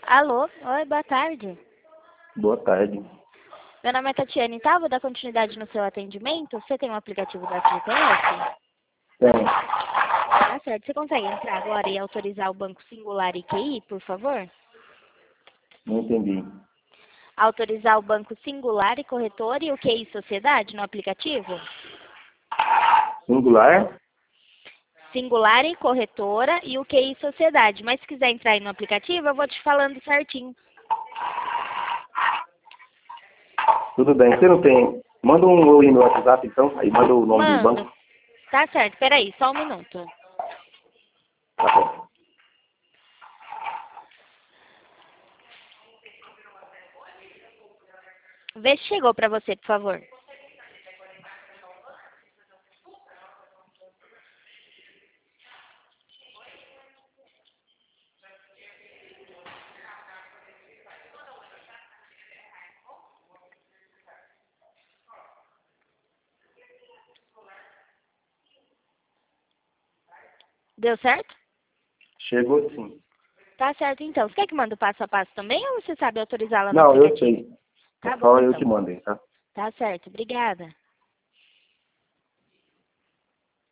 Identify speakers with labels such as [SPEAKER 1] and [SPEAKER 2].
[SPEAKER 1] Alô? Oi, boa tarde.
[SPEAKER 2] Boa tarde.
[SPEAKER 1] Meu nome é Tatiane, tá? Vou dar continuidade no seu atendimento. Você tem um aplicativo da FGTS?
[SPEAKER 2] Tem.
[SPEAKER 1] Tá certo. Você consegue entrar agora e autorizar o Banco Singular e QI, por favor?
[SPEAKER 2] Não entendi.
[SPEAKER 1] Autorizar o Banco Singular e Corretora e o QI Sociedade no aplicativo?
[SPEAKER 2] Singular?
[SPEAKER 1] Singular e Corretora e o QI Sociedade. Mas se quiser entrar aí no aplicativo, eu vou te falando certinho.
[SPEAKER 2] Tudo bem. Você não tem... Manda um oi no WhatsApp, então. Aí manda o nome do
[SPEAKER 1] Mando.
[SPEAKER 2] banco.
[SPEAKER 1] Tá certo. Peraí, só um minuto.
[SPEAKER 2] Tá bom.
[SPEAKER 1] Vê se chegou pra você, por favor. Deu certo?
[SPEAKER 2] Chegou sim.
[SPEAKER 1] Tá certo, então. Você quer que mande o passo a passo também ou você sabe autorizar lá no
[SPEAKER 2] Não, eu
[SPEAKER 1] aplicativo?
[SPEAKER 2] sei. É
[SPEAKER 1] Tá bom,
[SPEAKER 2] só eu
[SPEAKER 1] então.
[SPEAKER 2] te mandei, tá?
[SPEAKER 1] Tá certo. Obrigada.